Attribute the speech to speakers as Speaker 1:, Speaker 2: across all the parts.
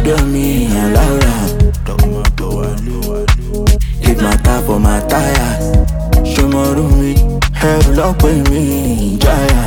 Speaker 1: sọ́dọ̀ mi, Laura. Leave my tire for my tires. Ṣọmọrú mi, ẹrù ló pè mí, Jaya.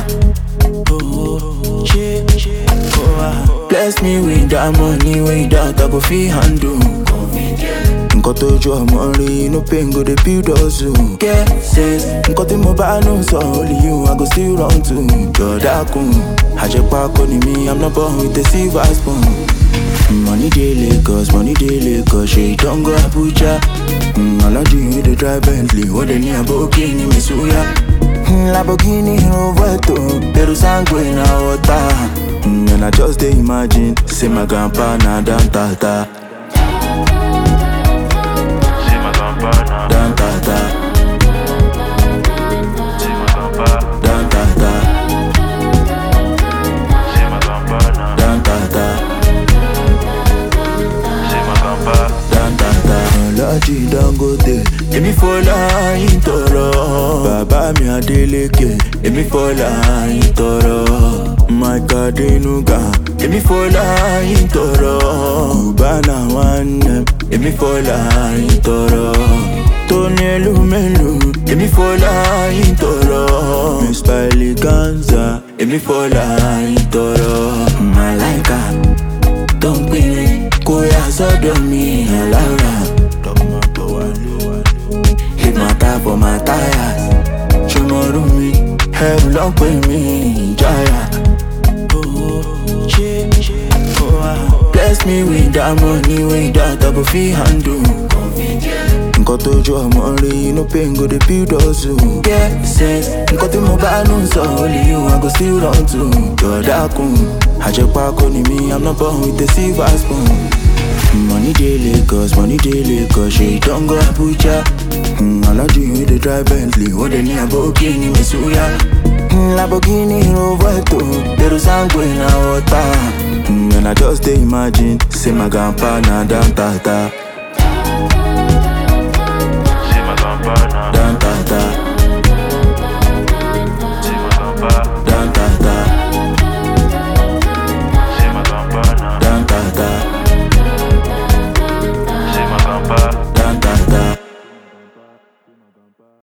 Speaker 1: Bless me with that money, without I go fit handle. Nǹkan tójú ọmọ rí, no pain go dey build us. Get sense, nǹkan tí mo bá nù sọ, only you I go still run to. Jọ̀dákun, àjẹpákó ni mi, I'm not born with a silver spoon. Money dey Lagos, ṣe ìdánwò Abuja. Alájí wey dey drive Bentley, wọ́n dey ní Lamborghini Misuya. Lamborghini Rovetto, Peru sangue na water. And I just dey imagine, say my grandpa na down tata. Down tata. Down tata. Down tata. Down tata. Alájí Dangote, èmi fọlá yín tọrọ. Bàbá mi Adélékè, èmi fọlá yín tọrọ. Mike Adenuga, èmi fọlá yín tọrọ. Cubana One, èmi fọlá yín tọrọ. Tony Elumelu, èmi fọlá yín tọrọ. Mr. Eleganza, èmi fọlá yín tọrọ. Malaika, tó ń pinnu kó yá sọ́dọ̀ mi, Laura. Leave my tire for my tires. Ṣọmọrú mi, ẹrù ló pè mí, Jaya. Bless me with that money, without I go fit handle. Nǹkan tójú ọmọ rí, no pain go dey build us. Get sense, nǹkan tí mo bá nù sọ, only you I go still run to. Jọ̀dákun, àjẹpákó ni mi, I'm not born with a silver spoon. Money dey Lagos, ṣe ìdánwò Abuja. Alájí wey dey drive Bentley, wọ́n dey ní Lamborghini Misuya. Lamborghini Rovetto, Peru sangue na water. And I just dey imagine, say my grandpa na down tata.